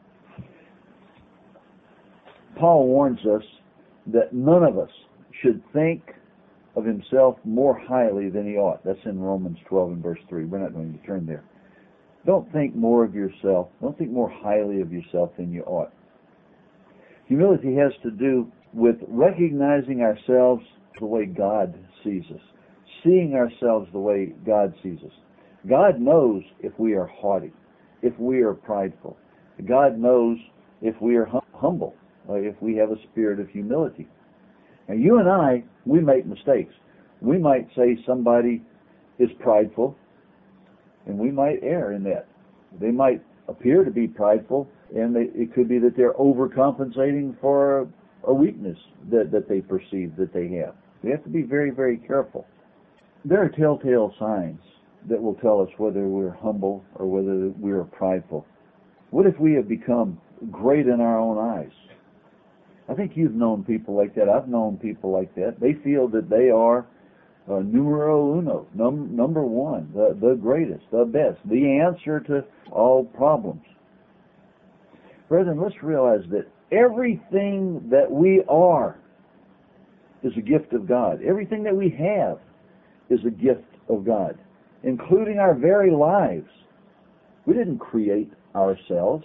Paul warns us that none of us should think of himself more highly than he ought. That's in Romans 12 and verse 3. We're not going to turn there. Don't think more of yourself. Don't think more highly of yourself than you ought. Humility has to do with recognizing ourselves the way God sees us, seeing ourselves the way God sees us. God knows if we are haughty, if we are prideful. God knows if we are humble, if we have a spirit of humility. And you and I, we make mistakes. We might say somebody is prideful, and we might err in that. They might appear to be prideful, and it could be that they're overcompensating for a weakness that they perceive that they have. We have to be very, very careful. There are telltale signs that will tell us whether we're humble or whether we're prideful. What if we have become great in our own eyes? I think you've known people like that. I've known people like that. They feel that they are numero uno, number one, the greatest, the best, the answer to all problems. Brethren, let's realize that everything that we are is a gift of God. Everything that we have is a gift of God, including our very lives. We didn't create ourselves.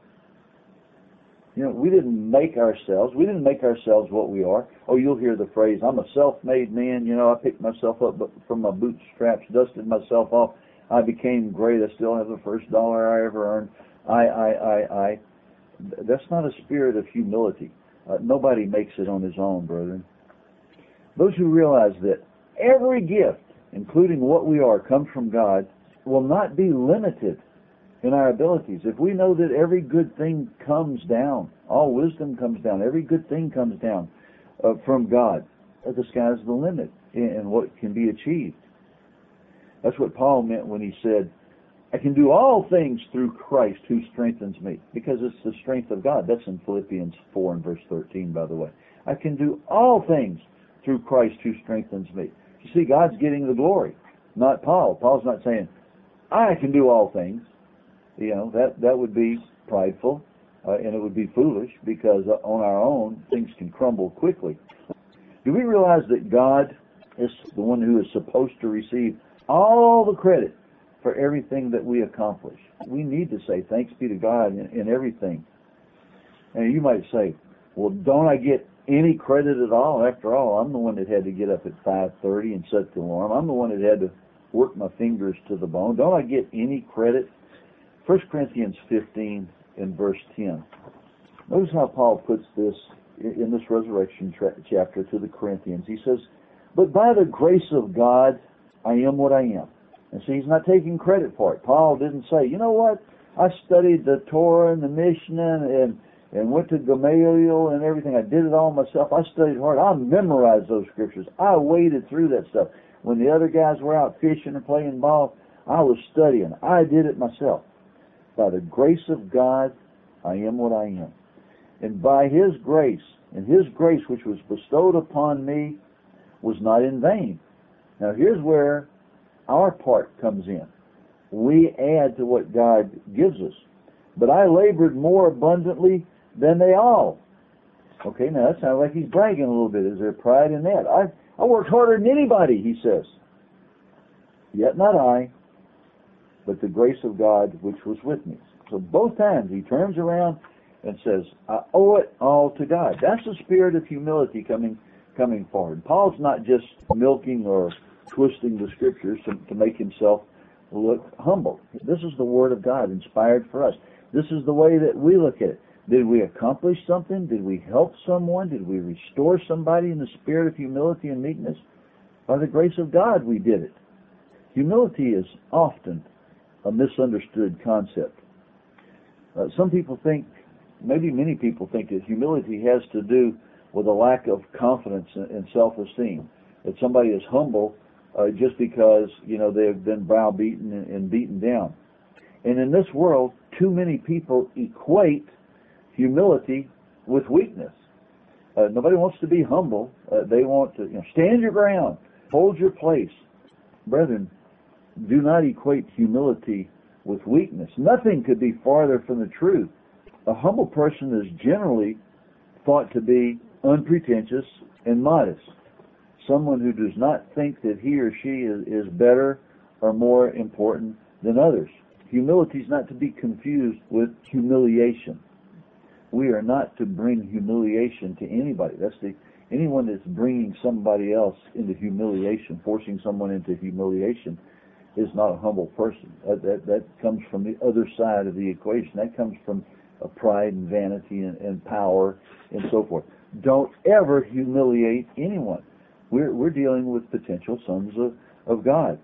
We didn't make ourselves. We didn't make ourselves what we are. Oh, you'll hear the phrase, I'm a self-made man. I picked myself up from my bootstraps, dusted myself off. I became great. I still have the first dollar I ever earned. I. That's not a spirit of humility. Nobody makes it on his own, brethren. Those who realize that every gift, including what we are, comes from God, will not be limited in our abilities. If we know that every good thing comes down, all wisdom comes down, every good thing comes down from God, the sky's the limit in what can be achieved. That's what Paul meant when he said, I can do all things through Christ who strengthens me, because it's the strength of God. That's in Philippians 4 and verse 13, by the way. I can do all things through Christ who strengthens me. You see, God's getting the glory, not Paul. Paul's not saying, I can do all things. That would be prideful, and it would be foolish, because on our own, things can crumble quickly. Do we realize that God is the one who is supposed to receive all the credit for everything that we accomplish? We need to say thanks be to God in everything. And you might say, well, don't I get any credit at all? After all, I'm the one that had to get up at 5:30 and set the alarm. I'm the one that had to work my fingers to the bone. Don't I get any credit? 1 Corinthians 15 and verse 10. Notice how Paul puts this in this resurrection chapter to the Corinthians. He says, but by the grace of God, I am what I am. And see, he's not taking credit for it. Paul didn't say, you know what, I studied the Torah and the Mishnah and went to Gamaliel and everything. I did it all myself. I studied hard. I memorized those scriptures. I waded through that stuff. When the other guys were out fishing and playing ball, I was studying. I did it myself. By the grace of God, I am what I am. And by His grace, and His grace which was bestowed upon me was not in vain. Now here's where our part comes in. We add to what God gives us. But I labored more abundantly than they all. Okay, now that sounds like he's bragging a little bit. Is there pride in that? I worked harder than anybody, he says. Yet not I, but the grace of God which was with me. So both times he turns around and says, I owe it all to God. That's the spirit of humility coming forward. Paul's not just milking or twisting the scriptures to make himself look humble. This is the Word of God inspired for us. This is the way that we look at it. Did we accomplish something? Did we help someone? Did we restore somebody in the spirit of humility and meekness? By the grace of God we did it. Humility is often a misunderstood concept. Some people think, maybe many people think, that humility has to do with a lack of confidence and self-esteem. That somebody is humble just because, they've been browbeaten and beaten down. And in this world, too many people equate humility with weakness. Nobody wants to be humble. They want to stand your ground, hold your place. Brethren, do not equate humility with weakness. Nothing could be farther from the truth. A humble person is generally thought to be unpretentious and modest. Someone who does not think that he or she is better or more important than others. Humility is not to be confused with humiliation. We are not to bring humiliation to anybody. Anyone that's bringing somebody else into humiliation, forcing someone into humiliation, is not a humble person. That comes from the other side of the equation. That comes from pride and vanity and power and so forth. Don't ever humiliate anyone. We're dealing with potential sons of God.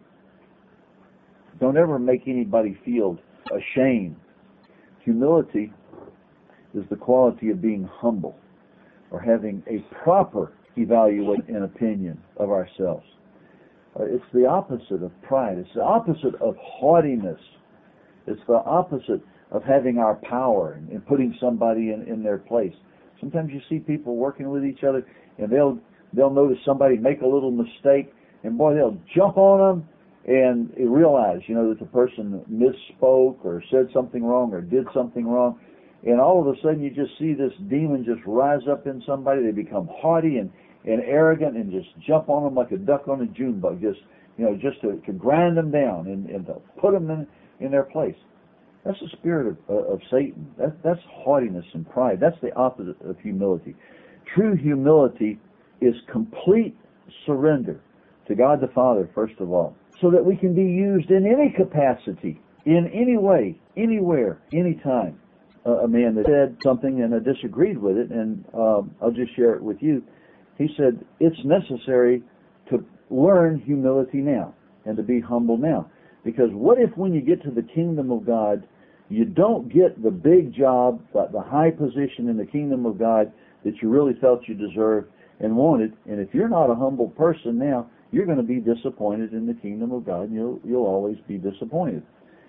Don't ever make anybody feel ashamed. Humility is the quality of being humble, or having a proper evaluation and opinion of ourselves. It's the opposite of pride. It's the opposite of haughtiness. It's the opposite of having our power and putting somebody in their place. Sometimes you see people working with each other, and they'll notice somebody make a little mistake, and boy, they'll jump on them and realize, that the person misspoke or said something wrong or did something wrong. And all of a sudden you just see this demon just rise up in somebody. They become haughty and arrogant and just jump on them like a duck on a June bug, just to grind them down and to put them in their place. That's the spirit of Satan. That's haughtiness and pride. That's the opposite of humility. True humility is complete surrender to God the Father, first of all, so that we can be used in any capacity, in any way, anywhere, anytime. A man that said something and I disagreed with it, and I'll just share it with you. He said, it's necessary to learn humility now and to be humble now. Because what if when you get to the kingdom of God, you don't get the big job, the high position in the kingdom of God that you really felt you deserved and wanted, and if you're not a humble person now, you're going to be disappointed in the kingdom of God, and you'll always be disappointed.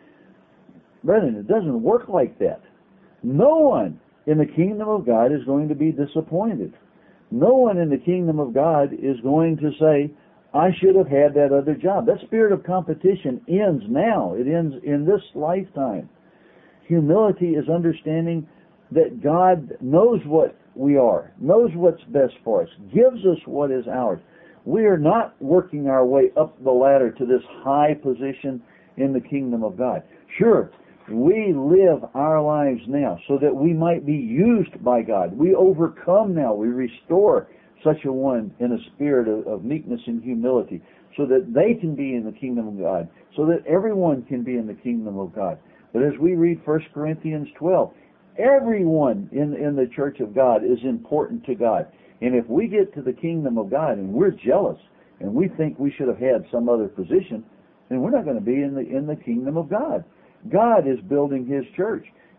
Brethren, it doesn't work like that. No one in the kingdom of God is going to be disappointed. No one in the kingdom of God is going to say, I should have had that other job. That spirit of competition ends now. It ends in this lifetime. Humility is understanding that God knows what we are, knows what's best for us, gives us what is ours. We are not working our way up the ladder to this high position in the kingdom of God. Sure, we live our lives now so that we might be used by God. We overcome now. We restore such a one in a spirit of meekness and humility so that they can be in the kingdom of God, so that everyone can be in the kingdom of God. But as we read 1 Corinthians 12, everyone in the church of God is important to God. And if we get to the kingdom of God and we're jealous and we think we should have had some other position, then we're not going to be in the kingdom of God. God is building His church.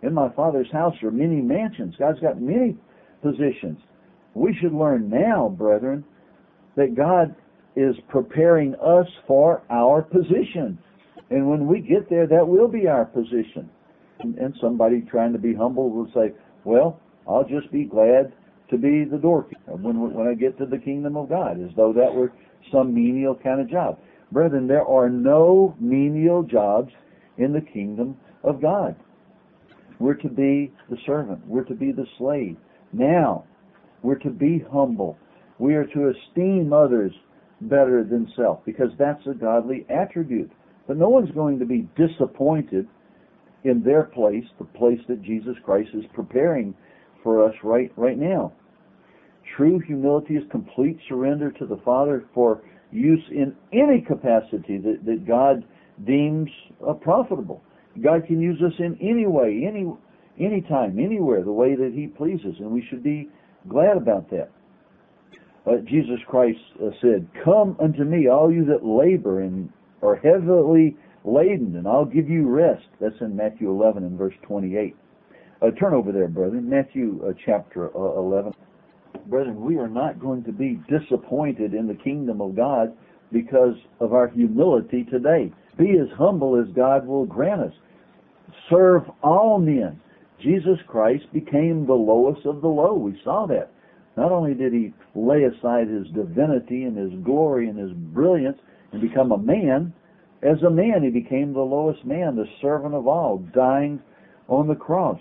In my Father's house are many mansions. God's got many positions. We should learn now, brethren, that God is preparing us for our position. And when we get there, that will be our position. And somebody trying to be humble will say, well, I'll just be glad to be the doorkeeper when I get to the kingdom of God, as though that were some menial kind of job. Brethren, there are no menial jobs in the kingdom of God. We're to be the servant. We're to be the slave. Now, we're to be humble. We are to esteem others better than self, because that's a godly attribute. But no one's going to be disappointed in their place, the place that Jesus Christ is preparing for us right now. True humility is complete surrender to the Father for use in any capacity that God deems profitable. God can use us in any way, any time, anywhere, the way that He pleases, and we should be glad about that. Jesus Christ said, "Come unto me, all you that labor and are heavily laden, and I'll give you rest." That's in Matthew 11 and verse 28. Turn over there, brethren. Matthew chapter 11. Brethren, we are not going to be disappointed in the kingdom of God because of our humility today. Be as humble as God will grant us. Serve all men. Jesus Christ became the lowest of the low. We saw that. Not only did He lay aside His divinity and His glory and His brilliance and become a man, as a man He became the lowest man, the servant of all, dying on the cross.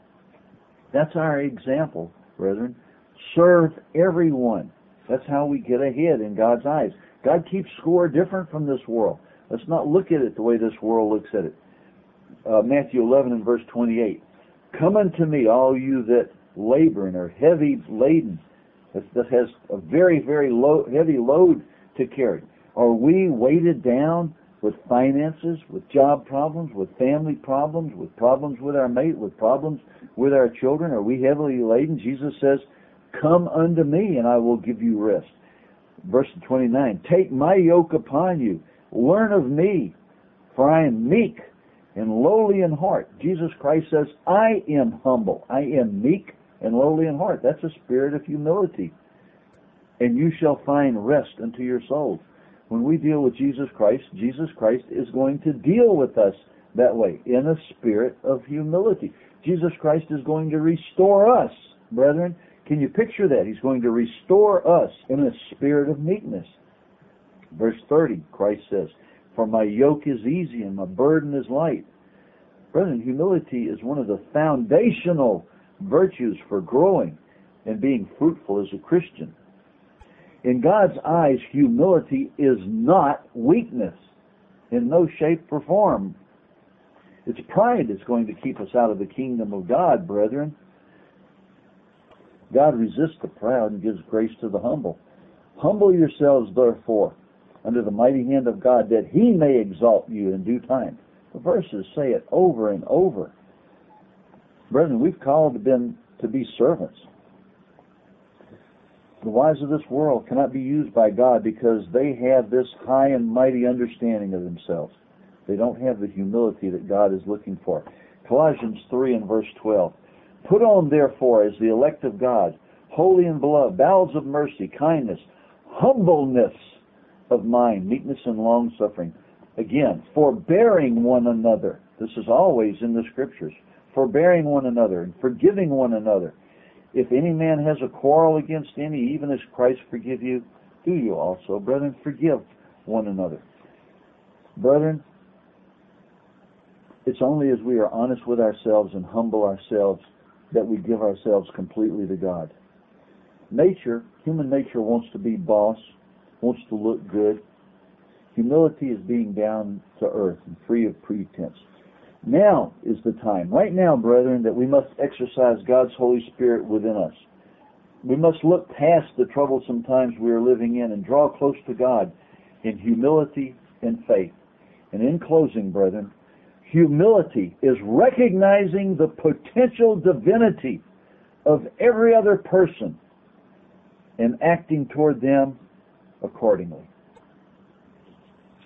That's our example, brethren. Serve everyone. That's how we get ahead in God's eyes. God keeps score different from this world. Let's not look at it the way this world looks at it. Matthew 11 and verse 28. Come unto me, all you that labor and are heavy laden. That has a very, very heavy load to carry. Are we weighted down with finances, with job problems, with family problems, with problems with our mate, with problems with our children? Are we heavily laden? Jesus says, come unto me and I will give you rest. Verse 29, take my yoke upon you. Learn of me, for I am meek and lowly in heart. Jesus Christ says, I am humble. I am meek and lowly in heart. That's a spirit of humility. And you shall find rest unto your souls. When we deal with Jesus Christ is going to deal with us that way, in a spirit of humility. Jesus Christ is going to restore us, brethren. Can you picture that? He's going to restore us in a spirit of meekness. Verse 30, Christ says, for my yoke is easy and my burden is light. Brethren, humility is one of the foundational virtues for growing and being fruitful as a Christian. In God's eyes, humility is not weakness in no shape or form. It's pride that's going to keep us out of the kingdom of God, brethren. God resists the proud and gives grace to the humble. Humble yourselves, therefore, under the mighty hand of God, that He may exalt you in due time. The verses say it over and over. Brethren, we've called to be servants. The wise of this world cannot be used by God because they have this high and mighty understanding of themselves. They don't have the humility that God is looking for. Colossians 3 and verse 12. Put on, therefore, as the elect of God, holy and beloved, bowels of mercy, kindness, humbleness of mind, meekness and long-suffering. Again, forbearing one another. This is always in the Scriptures. Forbearing one another and forgiving one another. If any man has a quarrel against any, even as Christ forgive you, do you also, brethren, forgive one another. Brethren, it's only as we are honest with ourselves and humble ourselves that we give ourselves completely to God. Human nature wants to be boss, wants to look good. Humility is being down to earth and free of pretense. Now is the time, right now, brethren, that we must exercise God's Holy Spirit within us. We must look past the troublesome times we are living in and draw close to God in humility and faith. And in closing, brethren, humility is recognizing the potential divinity of every other person and acting toward them accordingly.